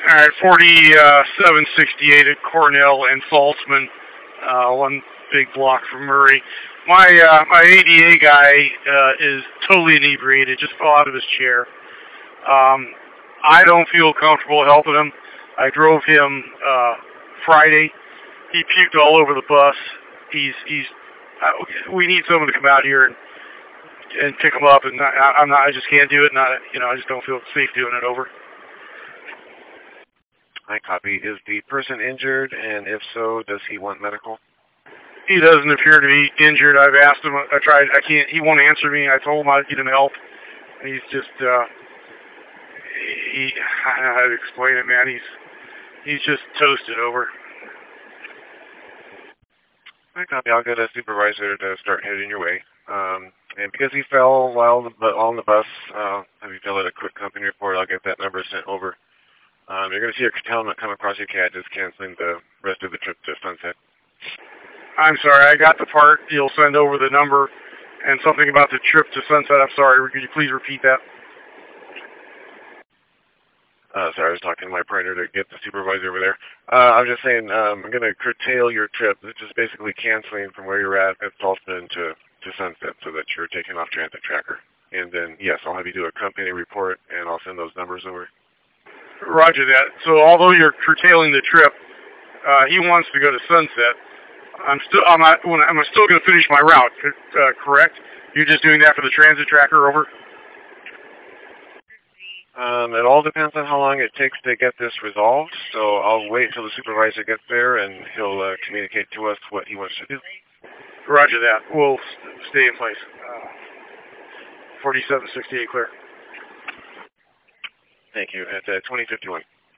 All right, 4768 at Cornell and Saltzman, one big block from Murray. My ADA guy is totally inebriated, just fell out of his chair. I don't feel comfortable helping him. I drove him Friday. He puked all over the bus. We need someone to come out here and pick him up, and I just can't do it. I just don't feel safe doing it. Over. I copy. Is the person injured, and if so, does he want medical? He doesn't appear to be injured. I've asked him. I tried. I can't. He won't answer me. I told him I'd get him help. He's just. I don't know how to explain it, man. He's just toasted. Over. I copy. I'll get a supervisor to start heading your way. And because he fell while on the bus, have you fill out a quick company report? I'll get that number sent over. You're going to see a curtailment come across your CAD, just canceling the rest of the trip to Sunset. I'm sorry, I got the part. You'll send over the number and something about the trip to Sunset. I'm sorry, could you please repeat that? Sorry, I was talking to my partner to get the supervisor over there. I was just saying, I'm going to curtail your trip, which is basically canceling from where you're at Saltzman to Sunset so that you're taking off Transit Tracker. And then, yes, I'll have you do a company report, and I'll send those numbers over. Roger that. So although you're curtailing the trip, he wants to go to Sunset. I'm still going to finish my route, correct? You're just doing that for the Transit Tracker, over? It all depends on how long it takes to get this resolved, so I'll wait until the supervisor gets there and he'll communicate to us what he wants to do. Roger that. We'll stay in place. 4768 clear. Thank you. At 2051.